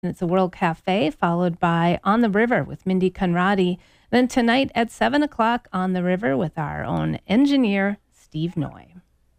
and it's a World Cafe, followed by On the River with Mindy Conradi. Then tonight at 7 o'clock, On the River with our own engineer, Steve Noy.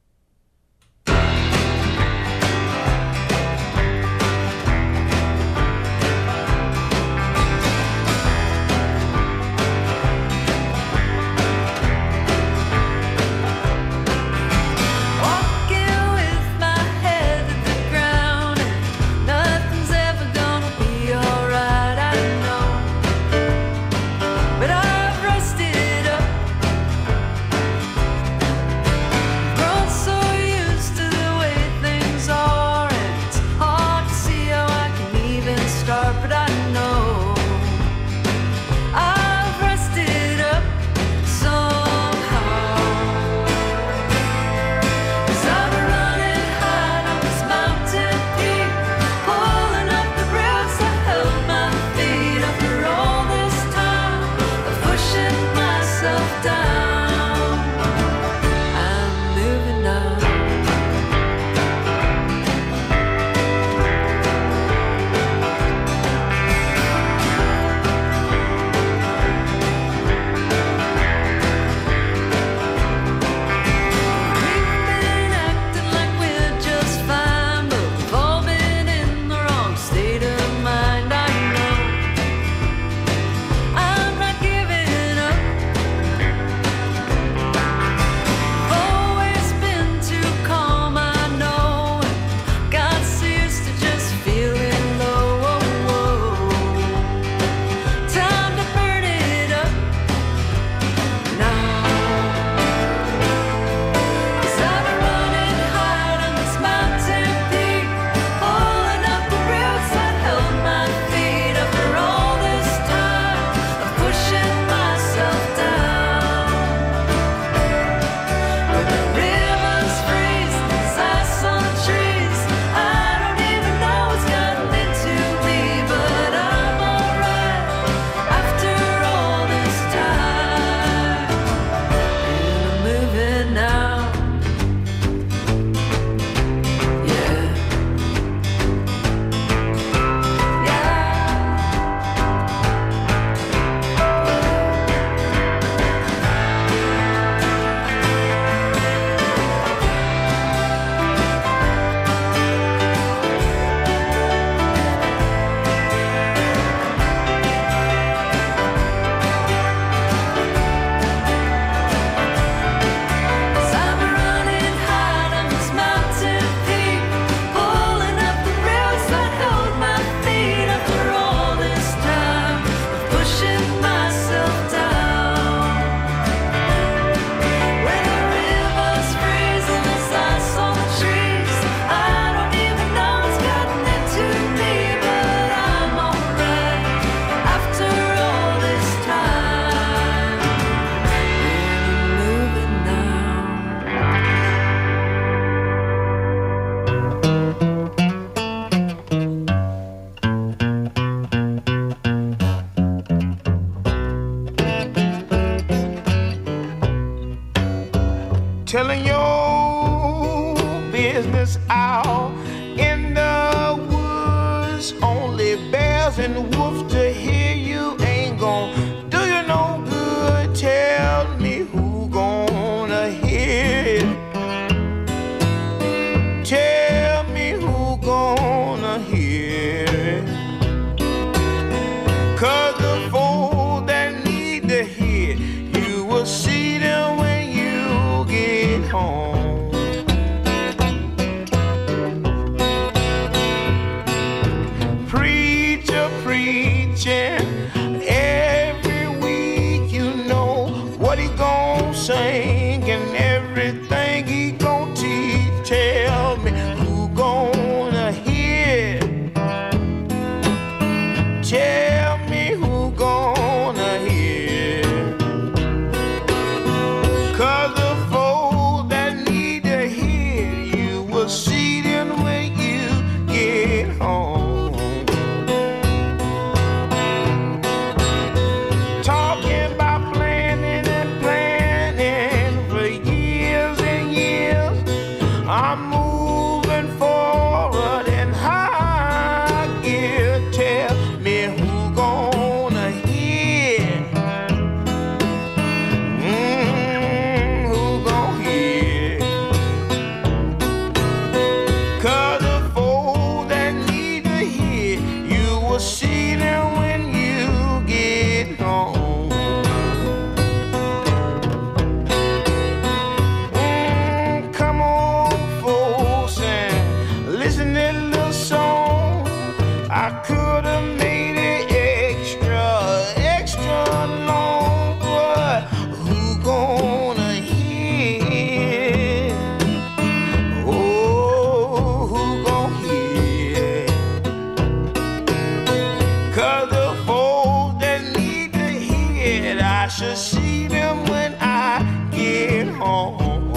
Telling your business out in the woods, only bears and wolves to hear you ain't gon' do you no good. Tell me who gonna hear it. Tell me who gonna hear it. 'Cause the fool that need to hear, you will see them when you get home. Preacher preaching could have made it extra long, but who gonna hear? Oh, who gonna hear? 'Cause the folks that need to hear it, I should see them when I get home.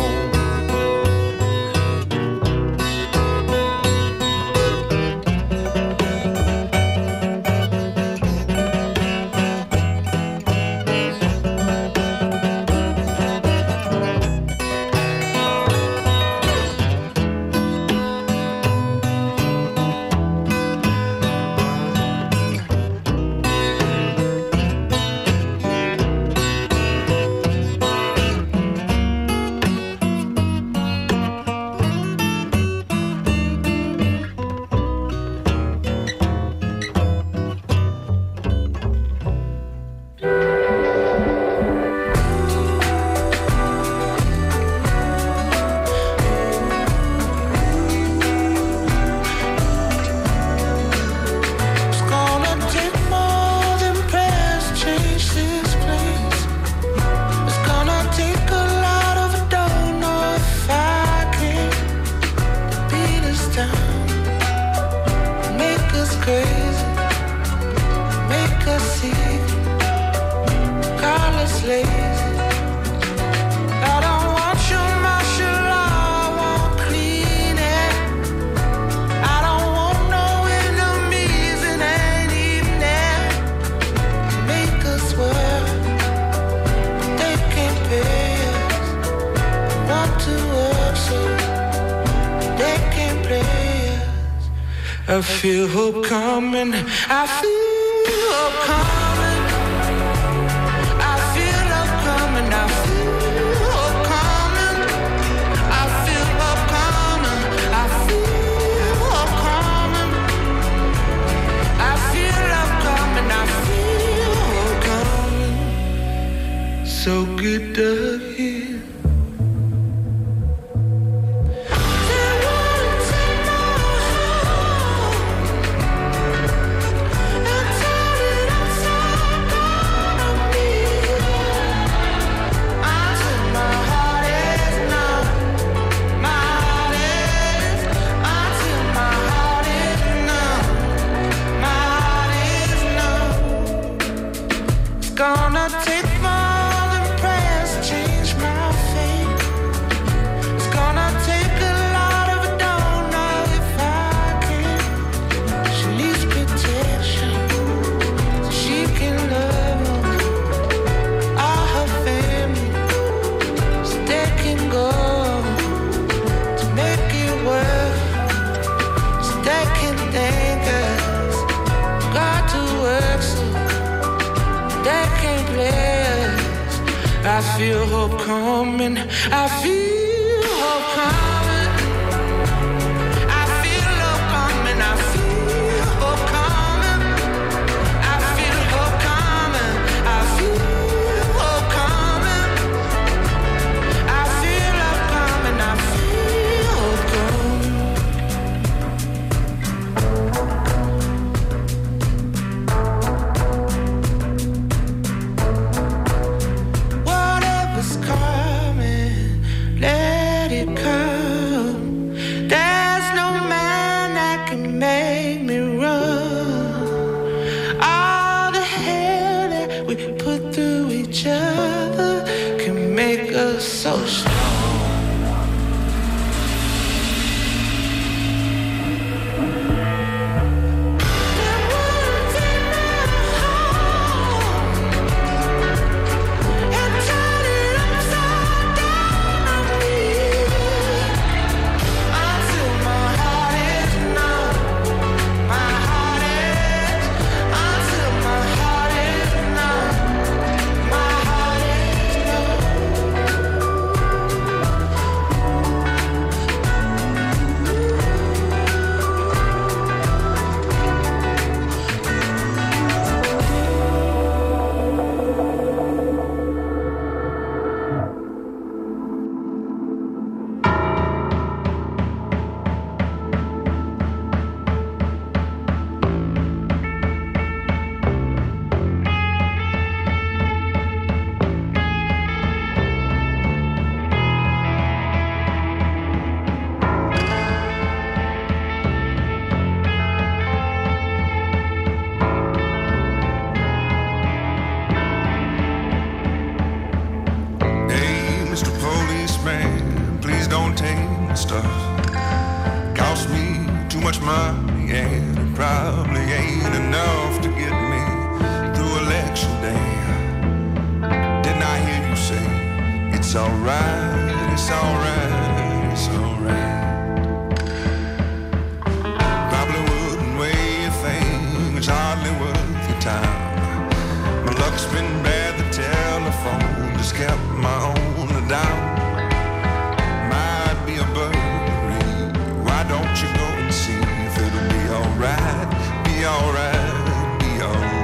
I feel hope coming. I feel hope coming. I feel hope coming. I feel hope coming. I feel hope coming. I feel hope coming. I feel hope coming. I feel hope coming. So good to hear. Gonna take more than prayers to change my fate. It's gonna take a lot of it, don't know if I can. She needs protection so she can love all her family, so they can go to make it work, so they can thank us. Got to work so they can't play us. I feel hope coming. I feel hope coming. I feel hope coming. I feel hope coming. I feel hope coming. I feel hope coming. I feel hope coming. I feel hope coming. money, and it probably ain't enough to get me through election day. Didn't I hear you say, it's alright, it's alright, it's alright. Probably wouldn't weigh a thing, it's hardly worth your time. My luck's been bad, the telephone just kept my own down. Might be a burglary, why don't you go and see if it'll be alright, be alright, be alright.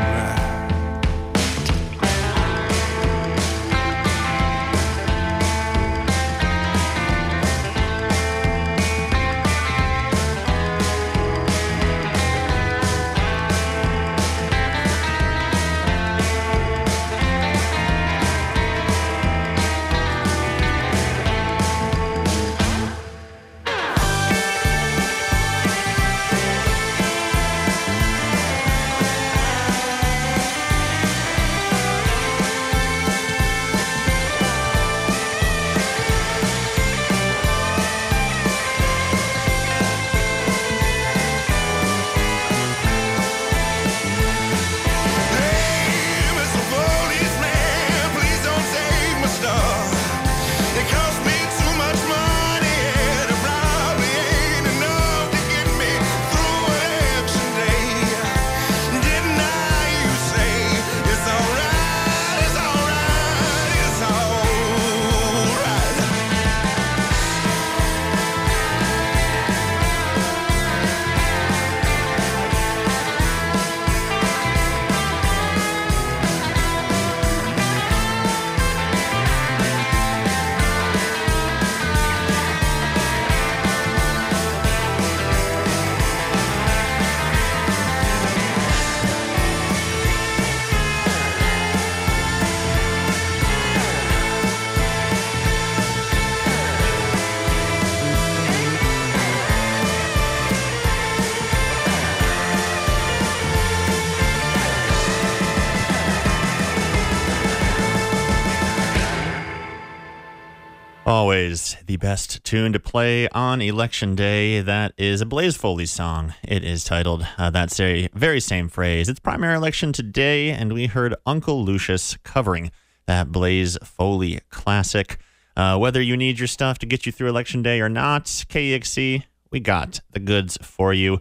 Always the best tune to play on Election Day. That is a Blaze Foley song. It is titled that very same phrase. It's primary election today, and we heard Uncle Lucius covering that Blaze Foley classic. Whether you need your stuff to get you through Election Day or not, KEXC, we got the goods for you.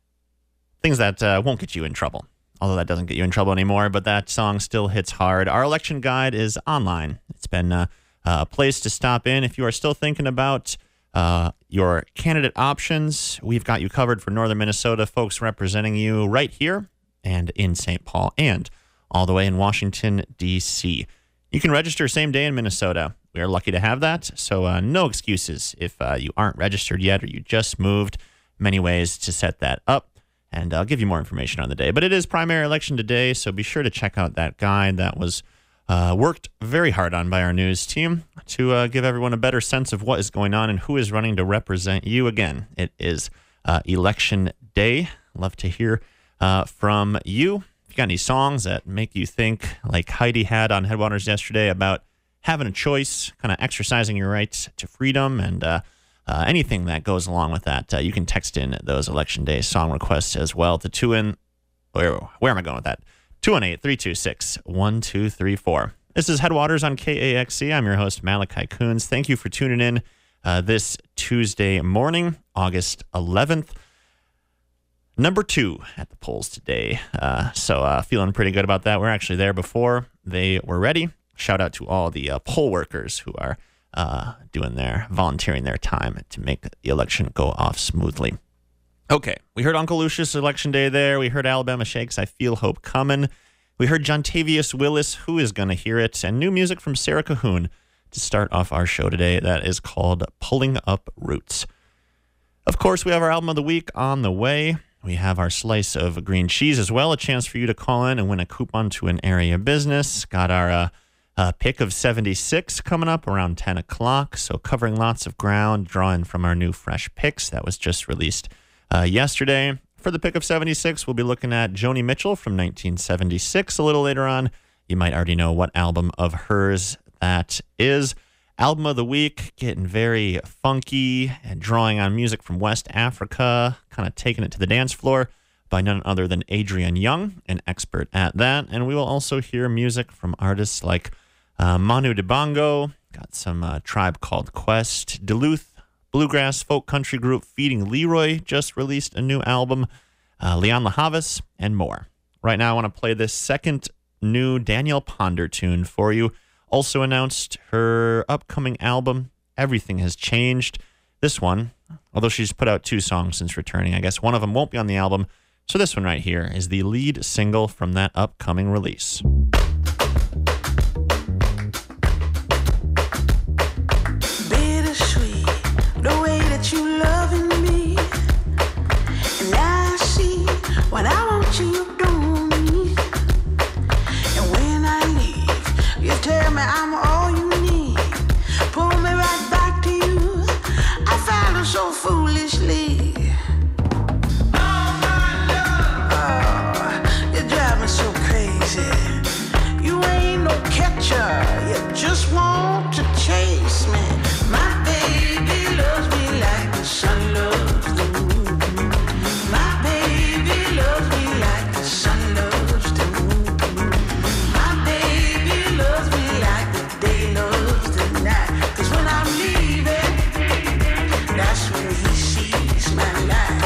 Things that won't get you in trouble. Although that doesn't get you in trouble anymore, but that song still hits hard. Our election guide is online. It's been a place to stop in if you are still thinking about your candidate options. We've got you covered for Northern Minnesota, folks representing you right here and in St. Paul and all the way in Washington, D.C. You can register same day in Minnesota. We are lucky to have that, so no excuses if you aren't registered yet or you just moved. Many ways to set that up, and I'll give you more information on the day. But it is primary election today, so be sure to check out that guide that was worked very hard on by our news team to give everyone a better sense of what is going on and who is running to represent you. Again, it is Election Day. Love to hear from you. If you got any songs that make you think, like Heidi had on Headwaters yesterday, about having a choice, kind of exercising your rights to freedom, and anything that goes along with that, you can text in those Election Day song requests as well to where am I going with that? 218-326-1234. This is Headwaters on KAXC. I'm your host, Malachi Coons. Thank you for tuning in this Tuesday morning, August 11th. Number 2 at the polls today. So feeling pretty good about that. We're actually there before they were ready. Shout out to all the poll workers who are volunteering their time to make the election go off smoothly. Okay, we heard Uncle Lucius Election Day there. We heard Alabama Shakes, I Feel Hope Comin'. We heard Jontavius Willis, Who Is Gonna Hear It, and new music from Sarah Cahoon to start off our show today that is called Pulling Up Roots. Of course, we have our album of the week on the way. We have our slice of green cheese as well, a chance for you to call in and win a coupon to an area business. Got our pick of 76 coming up around 10 o'clock, so covering lots of ground, drawing from our new fresh picks that was just released yesterday. For the pick of 76, we'll be looking at Joni Mitchell from 1976. A little later on, you might already know what album of hers that is. Album of the week, getting very funky and drawing on music from West Africa, kind of taking it to the dance floor by none other than Adrian Young, an expert at that. And we will also hear music from artists like Manu Dibango, got some Tribe Called Quest, Duluth bluegrass folk country group Feeding Leroy just released a new album, Leon LaHavis, and more. Right now I want to play this second new Danielle Ponder tune for you. Also announced her upcoming album, Everything Has Changed. This one, although she's put out 2 songs since returning, I guess one of them won't be on the album. So this one right here is the lead single from that upcoming release. Bittersweet, the way that you loving me. And I see what I want you doing me. And when I leave, you tell me I'm all you need. Pull me right back to you. I follow so foolishly. You just want to chase me. My baby loves me like the sun loves the moon. My baby loves me like the sun loves the moon. My baby loves me like the day loves the night. 'Cause when I'm leaving, that's when he sees my light.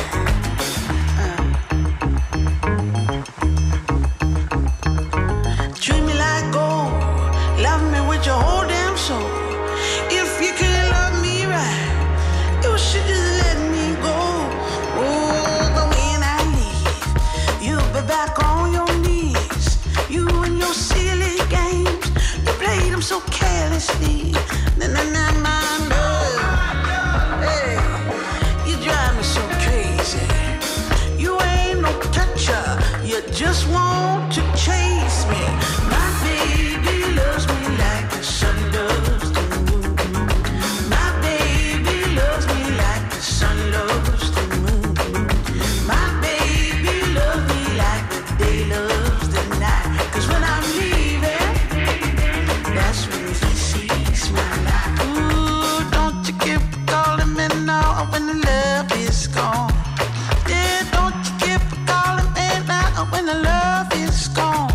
Treat me like gold. Love me with your whole damn soul. If you can't love me right, you should just let me go. Oh, but when I leave, you'll be back on your knees. You and your silly games, you play them so carelessly. Na my love, hey, you drive me so crazy. You ain't no toucher, you just want to chase me. My baby loves me like the sun loves the moon. My baby loves me like the sun loves the moon. My baby loves me like the day loves the night. 'Cause when I'm leaving, that's when he sees my light. Ooh, don't you keep calling me now when the love is gone. Yeah, don't you keep calling me now when the love is gone.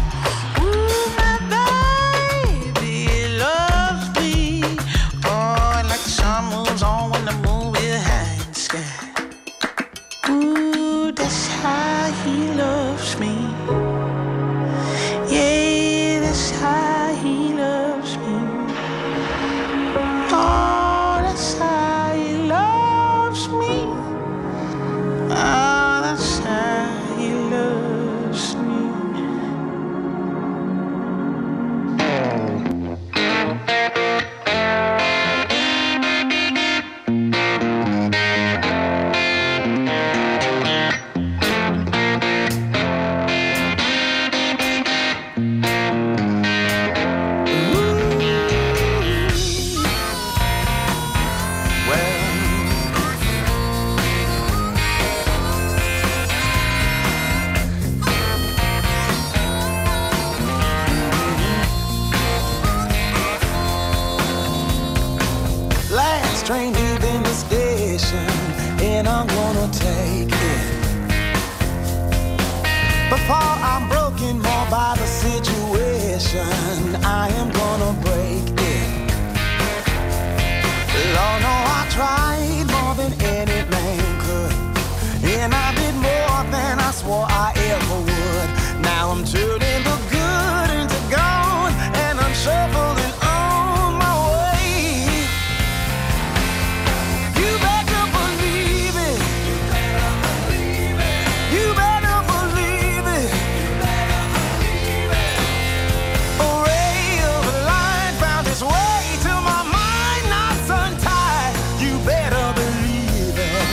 Train leaving the station, and I'm gonna take it. Before I'm broken more by the situation, I am gonna break it. Lord, no, I tried more than any man could, and I did more than I swore I ever would. Now I'm turning the good into gone, and I'm shuffling on my way. You better believe it. You better believe it. A ray of light found its way to my mind, not sun-tied. You better believe it.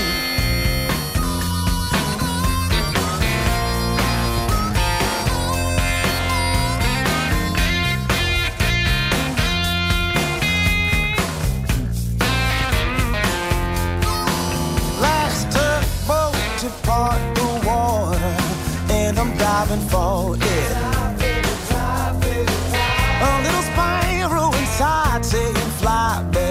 Last tugboat to part the water, and I'm diving for it. A little spiral inside saying fly, baby.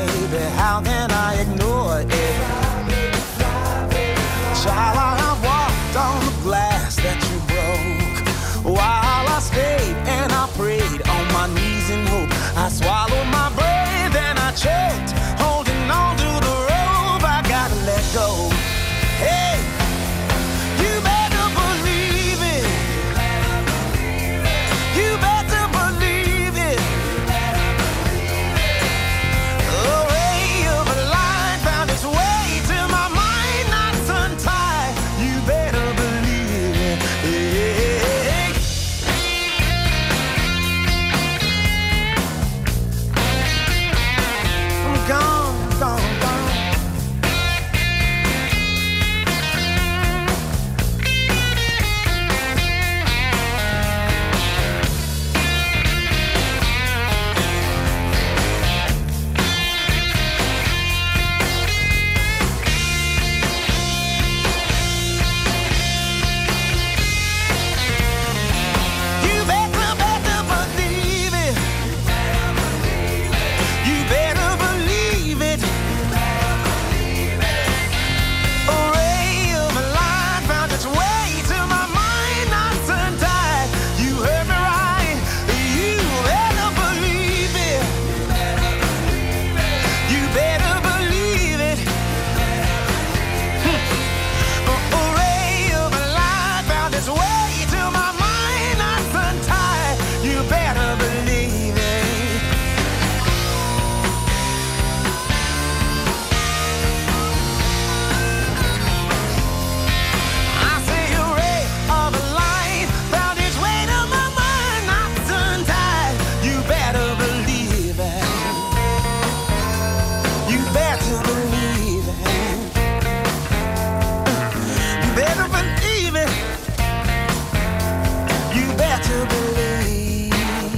You better believe.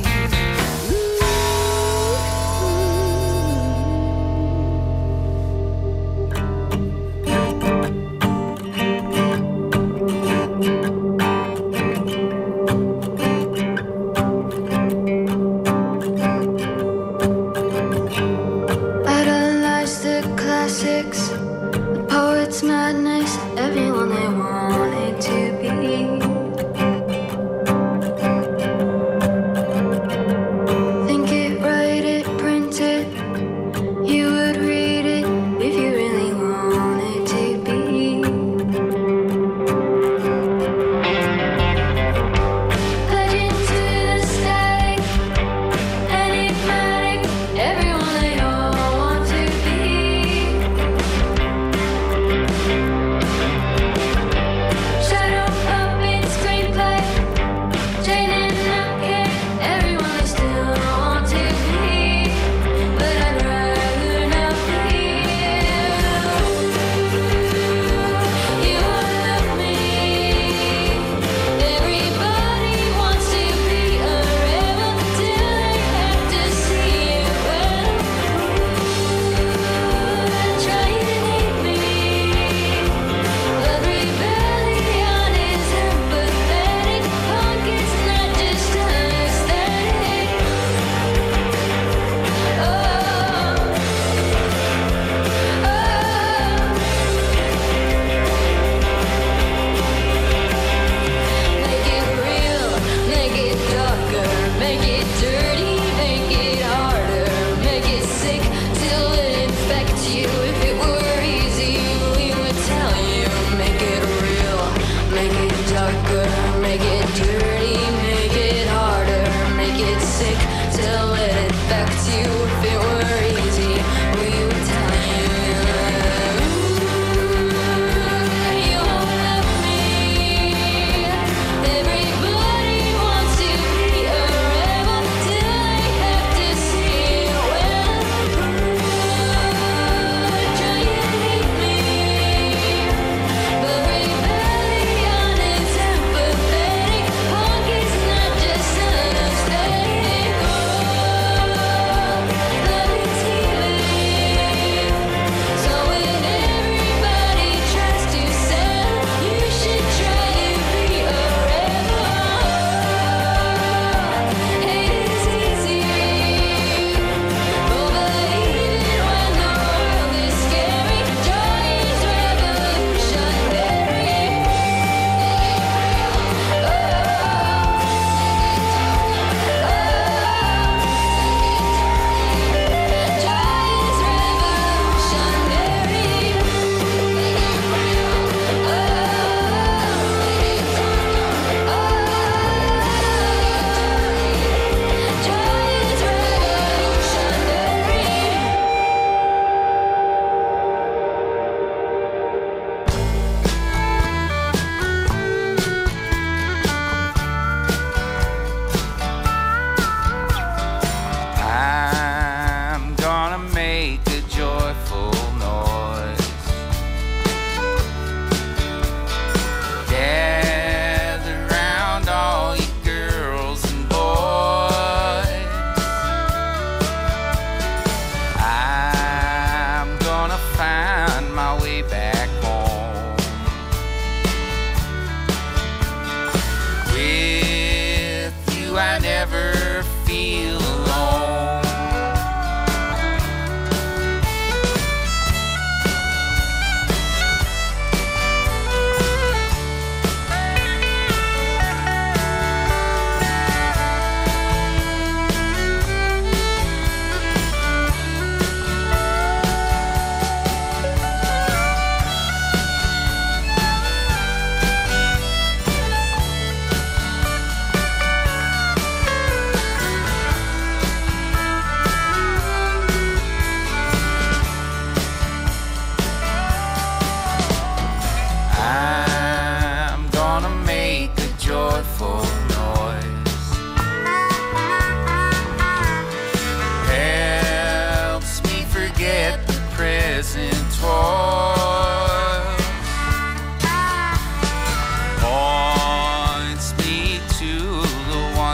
Idolize the classics, the poet's madness, everyone they wanted to be.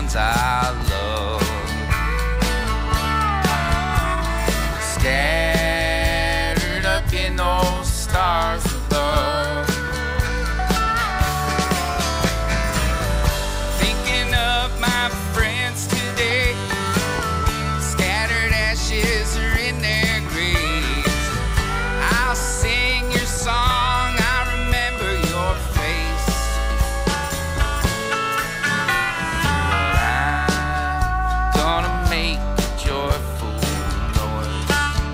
ones I love. Scattered up in those stars above. Thinking of my friends today, scattered ashes are in their graves. I'll sing your song, I remember your face. I'm gonna make a joyful noise.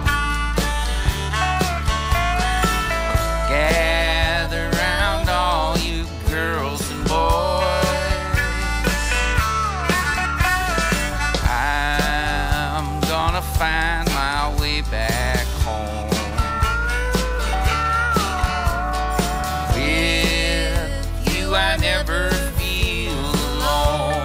Gather round all you girls and boys. I'm gonna find my way back home. With you I never feel alone.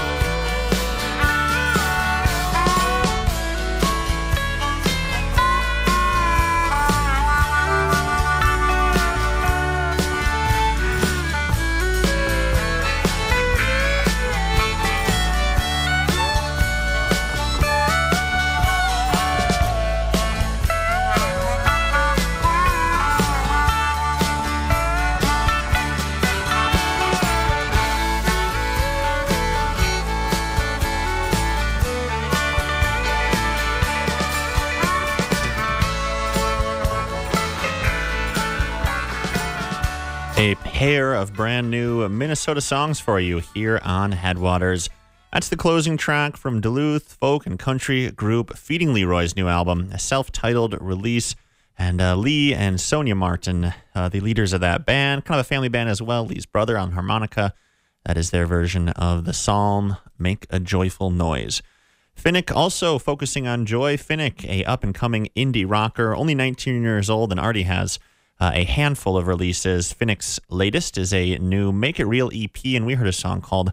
A pair of brand new Minnesota songs for you here on Headwaters. That's the closing track from Duluth folk and country group Feeding Leroy's new album, a self-titled release. And Lee and Sonia Martin, the leaders of that band, kind of a family band as well, Lee's brother on harmonica. That is their version of the psalm, Make a Joyful Noise. Finnick also focusing on joy. Finnick, a up-and-coming indie rocker, only 19 years old and already has a handful of releases. Finnick's latest is a new Make It Real EP, and we heard a song called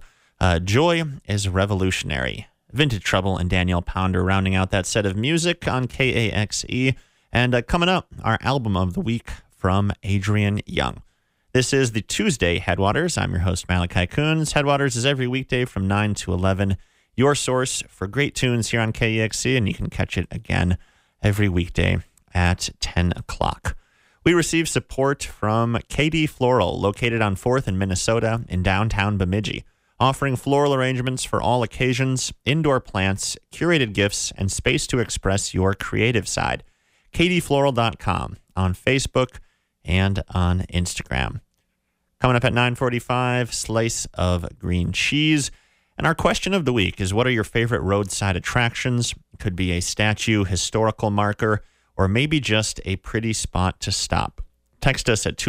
Joy is Revolutionary. Vintage Trouble and Danielle Pounder rounding out that set of music on KAXE. And coming up, our album of the week from Adrian Young. This is the Tuesday Headwaters. I'm your host, Malachi Coons. Headwaters is every weekday from 9 to 11. Your source for great tunes here on KAXE, and you can catch it again every weekday at 10 o'clock. We receive support from KD Floral, located on 4th in Minnesota in downtown Bemidji, offering floral arrangements for all occasions, indoor plants, curated gifts, and space to express your creative side. kdfloral.com on Facebook and on Instagram. Coming up at 9:45, slice of green cheese. And our question of the week is, what are your favorite roadside attractions? It could be a statue, historical marker, or maybe just a pretty spot to stop. Text us at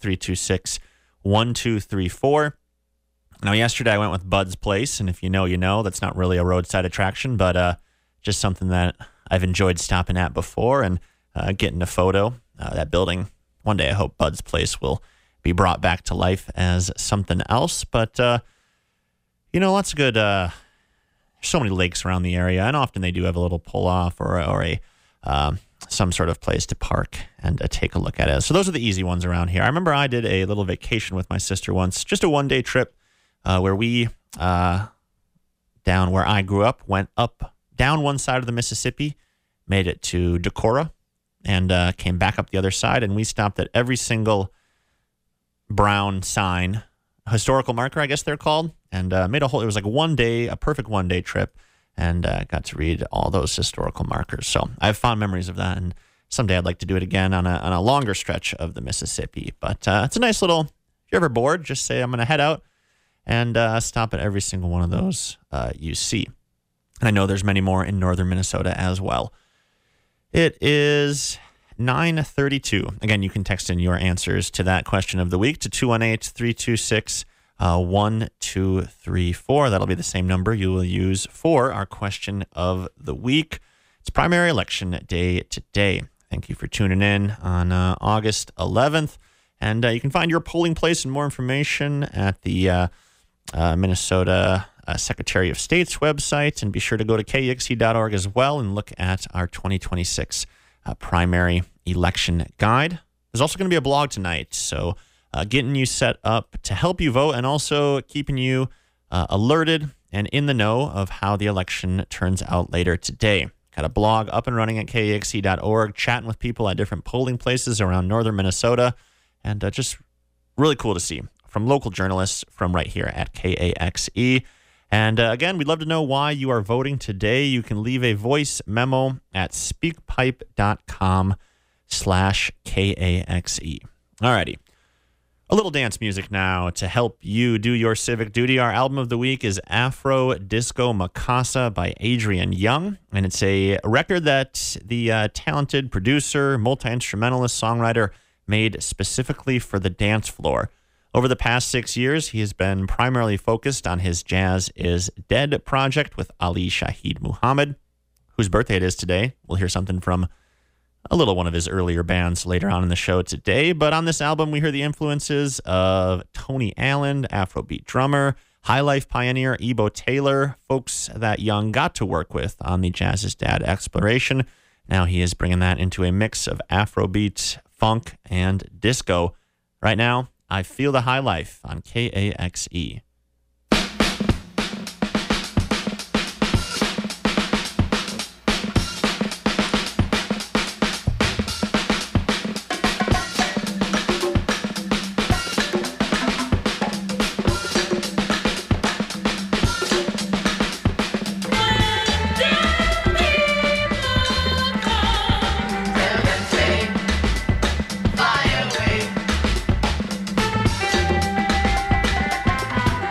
218-326-1234. Now, yesterday I went with Bud's Place, and if you know, you know. That's not really a roadside attraction, but just something that I've enjoyed stopping at before and getting a photo. That building, one day I hope Bud's Place will be brought back to life as something else. But, lots of good, so many lakes around the area, and often they do have a little pull-off or a some sort of place to park and take a look at it. So those are the easy ones around here. I remember I did a little vacation with my sister once, just a one-day trip where we, down where I grew up, went up down one side of the Mississippi, made it to Decorah, and came back up the other side, and we stopped at every single brown sign, historical marker, I guess they're called, and made it was like a perfect one-day trip, and got to read all those historical markers. So I have fond memories of that, and someday I'd like to do it again on a longer stretch of the Mississippi. But it's a nice little, if you're ever bored, just say I'm going to head out and stop at every single one of those you see. And I know there's many more in northern Minnesota as well. It is 9:32. Again, you can text in your answers to that question of the week to 218-326-1234. That'll be the same number you will use for our question of the week. It's primary election day today. Thank you for tuning in on August 11th. And you can find your polling place and more information at the Minnesota Secretary of State's website. And be sure to go to KXE.org as well and look at our 2026 primary election guide. There's also going to be a blog tonight, so getting you set up to help you vote and also keeping you alerted and in the know of how the election turns out later today. Got a blog up and running at KAXE.org, chatting with people at different polling places around northern Minnesota, and just really cool to see from local journalists from right here at KAXE. And again, we'd love to know why you are voting today. You can leave a voice memo at speakpipe.com/KAXE. Alrighty. A little dance music now to help you do your civic duty. Our album of the week is Afro Disco Macasa by Adrian Young, and it's a record that the talented producer, multi-instrumentalist, songwriter made specifically for the dance floor. Over the past 6 years, he has been primarily focused on his Jazz is Dead project with Ali Shaheed Muhammad, whose birthday it is today. We'll hear something from a little one of his earlier bands later on in the show today. But on this album, we hear the influences of Tony Allen, Afrobeat drummer, High Life pioneer Ebo Taylor, folks that Young got to work with on the Jazz is Dead exploration. Now he is bringing that into a mix of Afrobeat, funk, and disco. Right now, I Feel the High Life on KAXE. Fly away.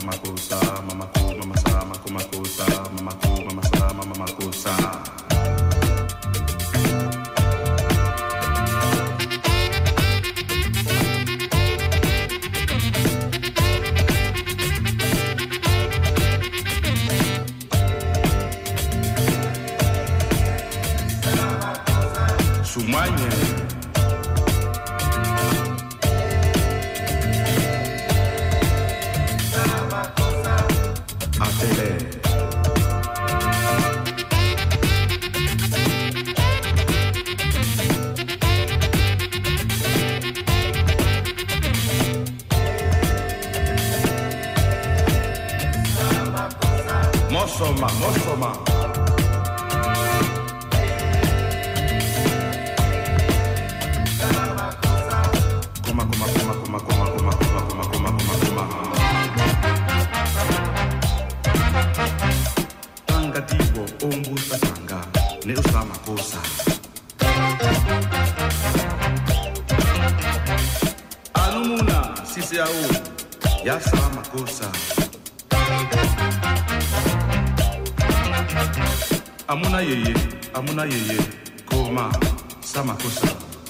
Amuna yeye, koma, samakosa.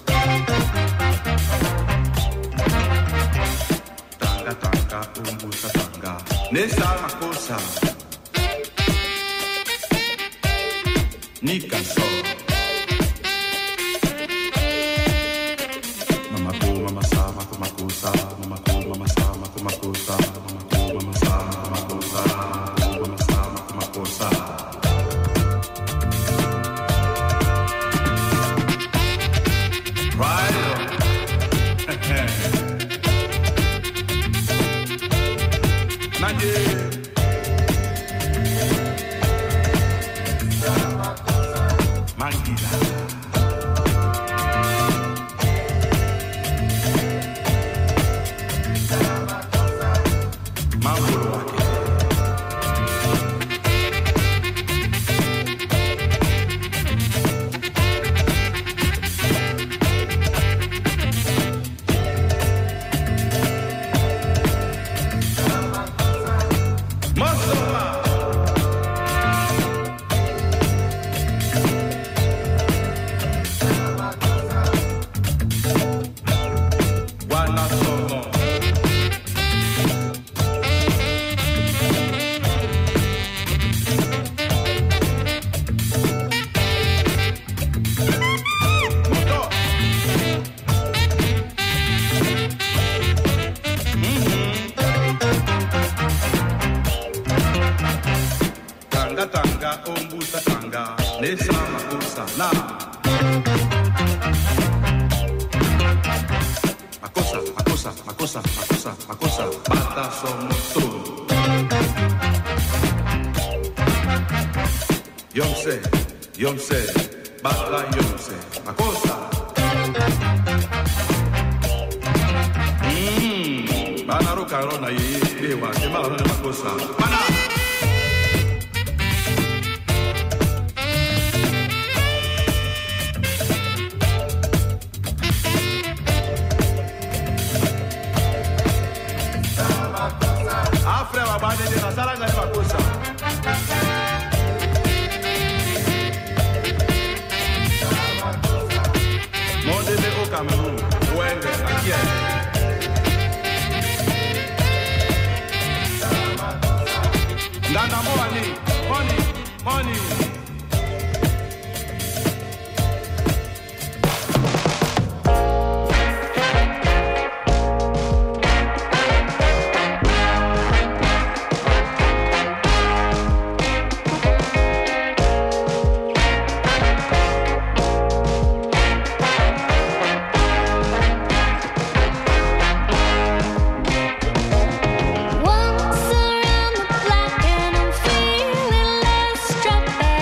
Tanga tanga, umbusa tanga, nesa makosa. Nika so. Mama ko, mama sa, makosa, mama ko, mama sa, makosa, mama ko, mama sa, makosa, mama sa, makosa. Yomse, Bala Yomse, Makosa. Bana roka rona ye, ewa, kemala rona Makosa. Bana! Afre wa bade de na sala ngani Makosa. Cameroon, Wenge, aquí hay. Nana money. Once around the block and I'm feeling less struck by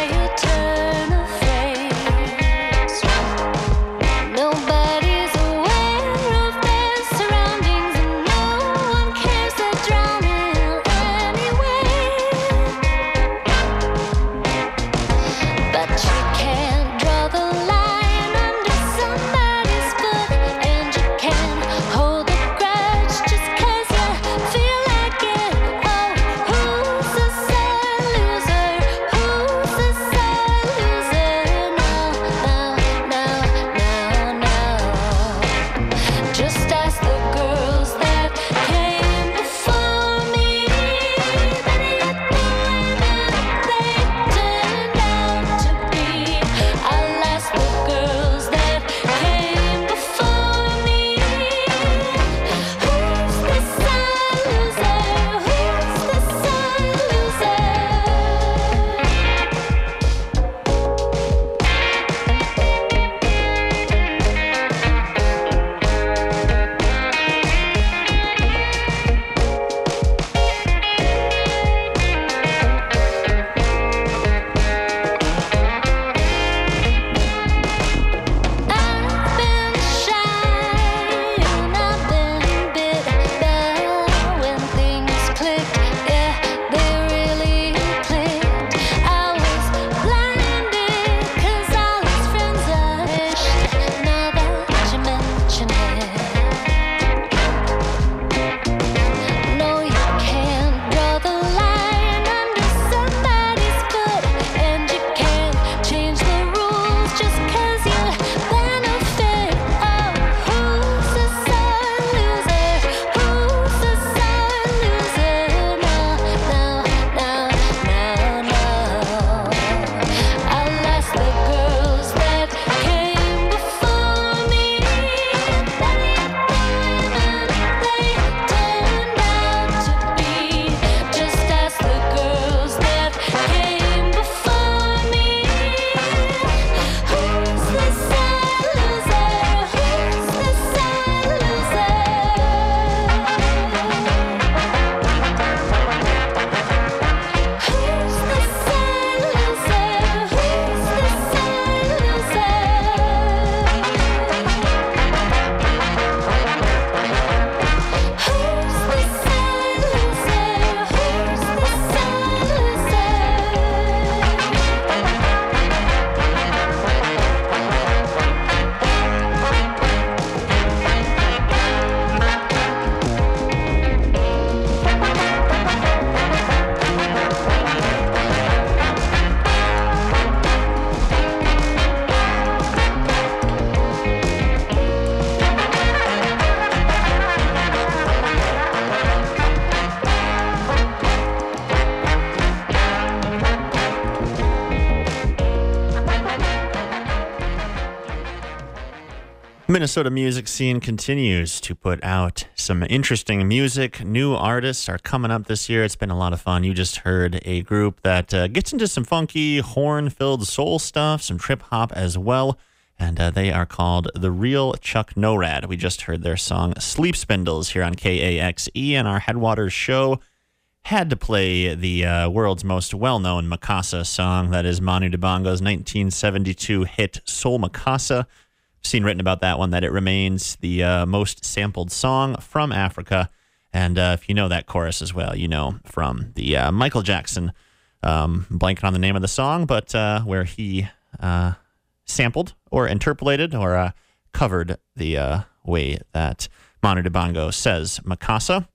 Minnesota music scene continues to put out some interesting music. New artists are coming up this year. It's been a lot of fun. You just heard a group that gets into some funky, horn-filled soul stuff, some trip-hop as well, and they are called The Real Chuck Norad. We just heard their song Sleep Spindles here on KAXE, and our Headwaters show had to play the world's most well-known Mikasa song. That is Manu Dibango's 1972 hit Soul Mikasa. Seen written about that one that it remains the most sampled song from Africa. And if you know that chorus as well, you know from the Michael Jackson, blanking on the name of the song, but where he sampled or interpolated or covered the way that Manu Dibango says Mikasa.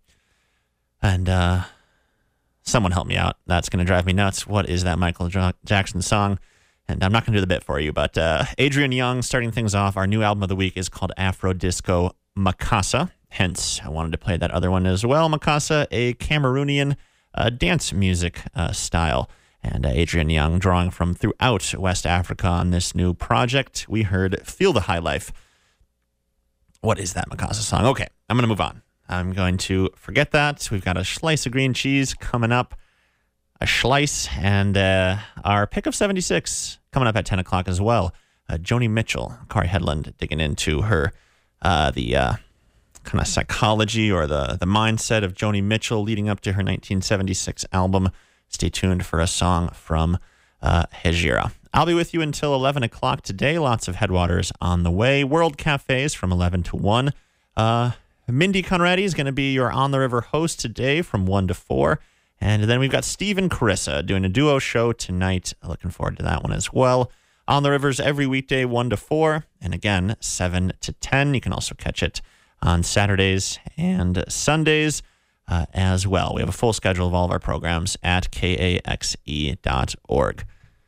And someone help me out. That's going to drive me nuts. What is that Michael Jackson song? And I'm not going to do the bit for you, but Adrian Young starting things off. Our new album of the week is called Afro Disco Mikasa. Hence, I wanted to play that other one as well. Mikasa, a Cameroonian dance music style. And Adrian Young drawing from throughout West Africa on this new project. We heard Feel the High Life. What is that Mikasa song? Okay, I'm going to move on. I'm going to forget that. We've got a slice of green cheese coming up. A slice, and our pick of 76 coming up at 10 o'clock as well. Joni Mitchell, Kari Headland, digging into her, the kind of psychology or the mindset of Joni Mitchell leading up to her 1976 album. Stay tuned for a song from Hejira. I'll be with you until 11 o'clock today. Lots of Headwaters on the way. World Cafes from 11 to 1. Mindy Conradi is going to be your On the River host today from 1 to 4. And then we've got Steve and Carissa doing a duo show tonight. Looking forward to that one as well. On the Rivers every weekday, 1 to 4. And again, 7 to 10. You can also catch it on Saturdays and Sundays as well. We have a full schedule of all of our programs at kaxe.org.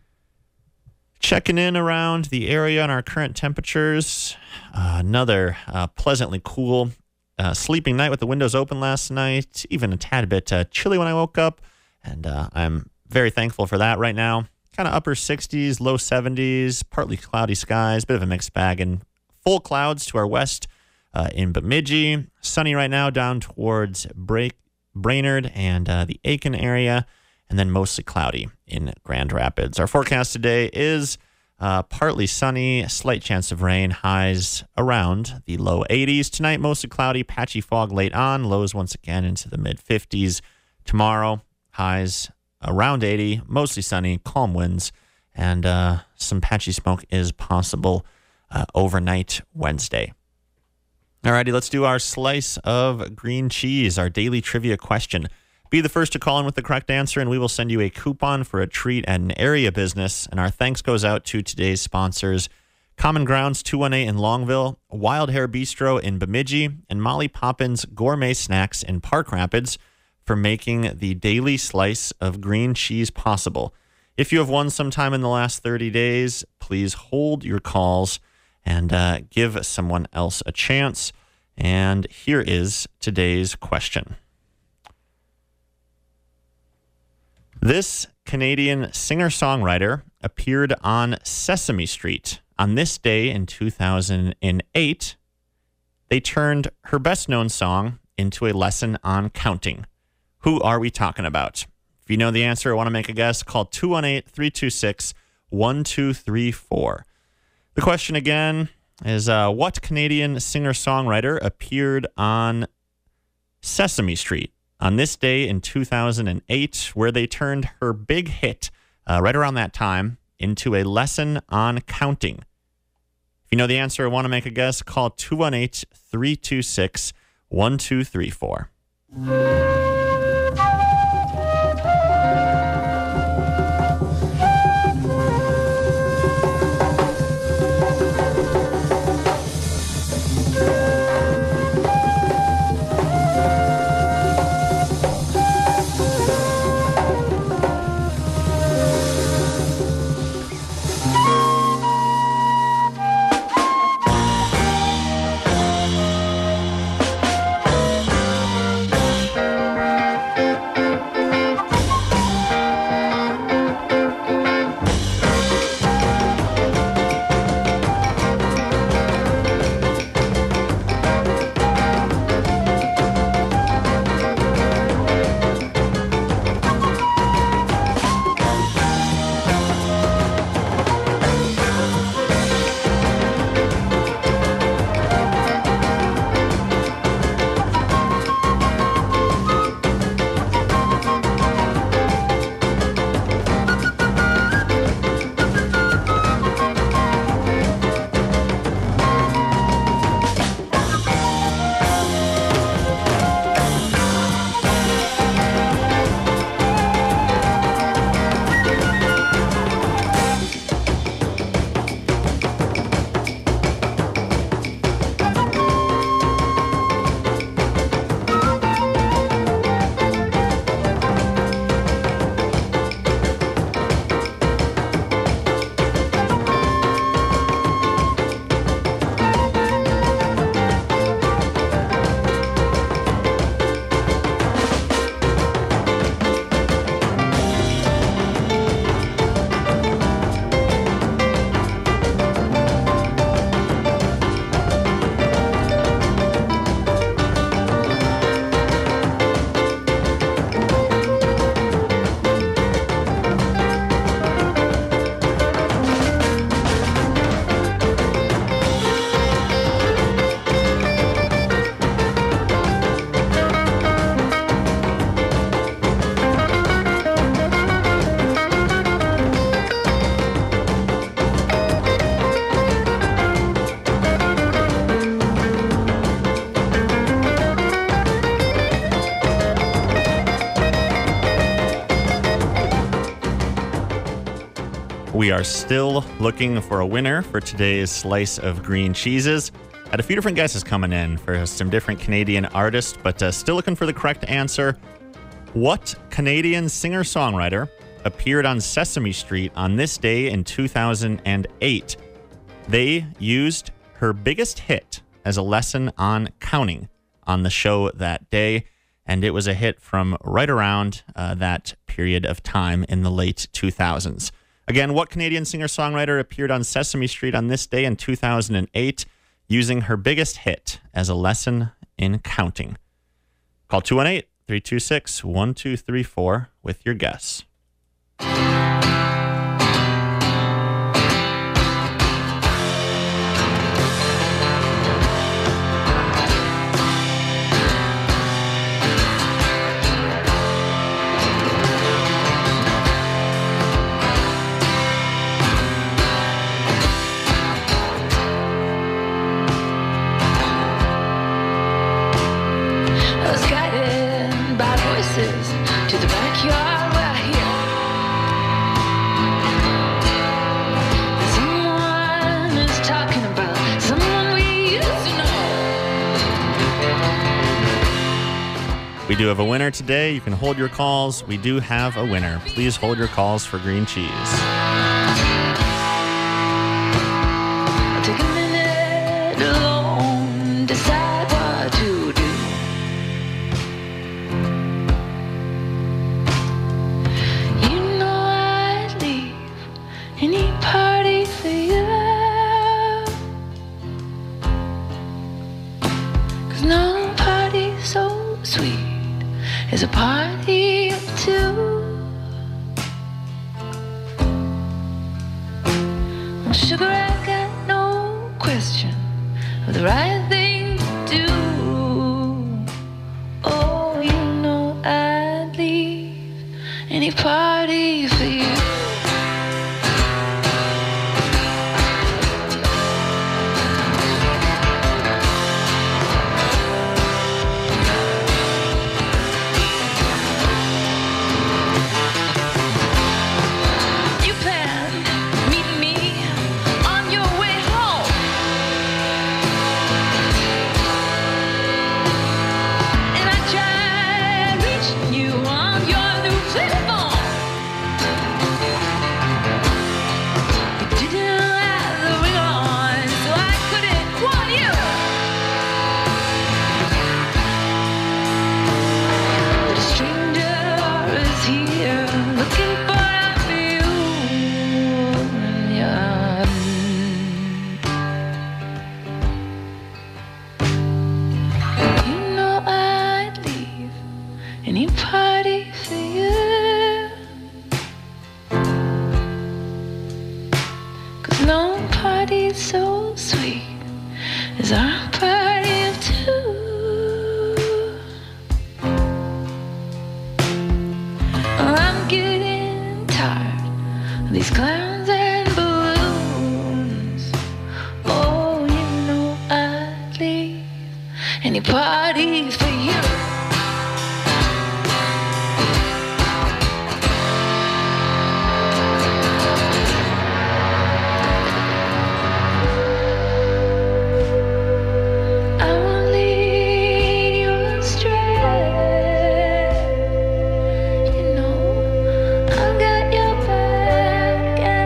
Checking in around the area on our current temperatures. Another pleasantly cool sleeping night with the windows open last night, even a tad bit chilly when I woke up, and I'm very thankful for that right now. Kind of upper 60s, low 70s, partly cloudy skies, bit of a mixed bag, and full clouds to our west in Bemidji. Sunny right now down towards Brainerd and the Aiken area, and then mostly cloudy in Grand Rapids. Our forecast today is partly sunny, slight chance of rain, highs around the low 80s. Tonight, mostly cloudy, patchy fog late on, lows once again into the mid-50s. Tomorrow, highs around 80, mostly sunny, calm winds, and some patchy smoke is possible overnight Wednesday. Alrighty, let's do our slice of green cheese, our daily trivia question. Be the first to call in with the correct answer, and we will send you a coupon for a treat at an area business. And our thanks goes out to today's sponsors, Common Grounds 218 in Longville, Wild Hair Bistro in Bemidji, and Molly Poppins Gourmet Snacks in Park Rapids for making the daily slice of green cheese possible. If you have won sometime in the last 30 days, please hold your calls and give someone else a chance. And here is today's question. This Canadian singer-songwriter appeared on Sesame Street. On this day in 2008, they turned her best-known song into a lesson on counting. Who are we talking about? If you know the answer or want to make a guess, call 218-326-1234. The question again is, what Canadian singer-songwriter appeared on Sesame Street on this day in 2008, where they turned her big hit right around that time into a lesson on counting? If you know the answer or want to make a guess, call 218-326-1234. We are still looking for a winner for today's slice of green cheeses. Had a few different guesses coming in for some different Canadian artists, but still looking for the correct answer. What Canadian singer-songwriter appeared on Sesame Street on this day in 2008? They used her biggest hit as a lesson on counting on the show that day, and it was a hit from right around that period of time in the late 2000s. Again, what Canadian singer-songwriter appeared on Sesame Street on this day in 2008 using her biggest hit as a lesson in counting? Call 218-326-1234 with your guess. I was guided by voices to the backyard where I hear someone is talking about someone we used to know. We do have a winner today. You can hold your calls. We do have a winner. Please hold your calls for green cheese. I'll take a minute alone, decide what to do. You know I'd leave any party for you, 'cause no party's so sweet as a party of two. Well, sugar, I got no question of the right thing to do. Oh, you know I'd leave any party for you. You planned meeting me on your way home, and I tried reaching you on your new telephone. You didn't have the ring on, so I couldn't warn you. But a stranger is here looking for a view, and you know I'd leave any party for you, 'cause no party's so sweet as our party of two. I'm getting tired of these clowns and balloons. Oh, you know I'd leave any party for you. I won't lead you astray. You know I've got your back, and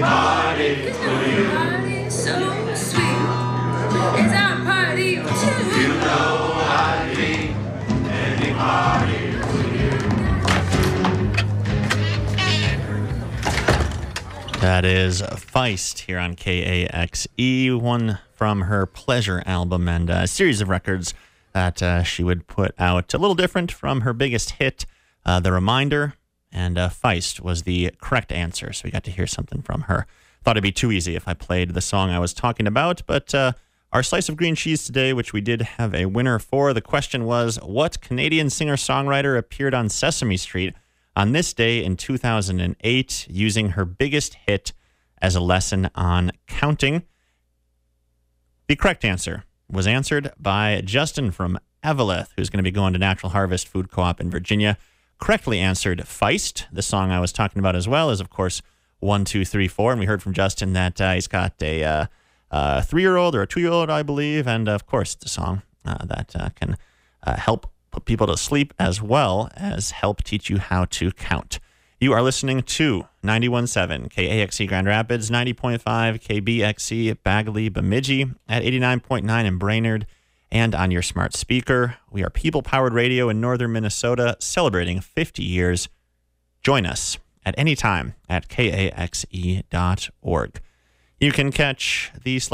party so sweet. It's our party too. You know I'd be any party with you. That is Feist here on KAXE, one from her Pleasure album and a series of records that she would put out. A little different from her biggest hit, The Reminder, and Feist was the correct answer, so we got to hear something from her. Thought it'd be too easy if I played the song I was talking about, but our Slice of Green Cheese today, which we did have a winner for, the question was, what Canadian singer-songwriter appeared on Sesame Street on this day in 2008 using her biggest hit as a lesson on counting? The correct answer was answered by Justin from Eveleth, who's going to be going to Natural Harvest Food Co-op in Virginia. Correctly answered Feist. The song I was talking about as well is, of course, 1, 2, 3, 4. And we heard from Justin that he's got a 3-year-old or a 2-year-old, I believe. And, of course, it's a song that can help put people to sleep as well as help teach you how to count. You are listening to 91.7 KAXE Grand Rapids, 90.5 KBXE Bagley Bemidji, at 89.9 in Brainerd, and on your smart speaker. We are people-powered radio in northern Minnesota, celebrating 50 years. Join us at any time at kaxe.org. You can catch the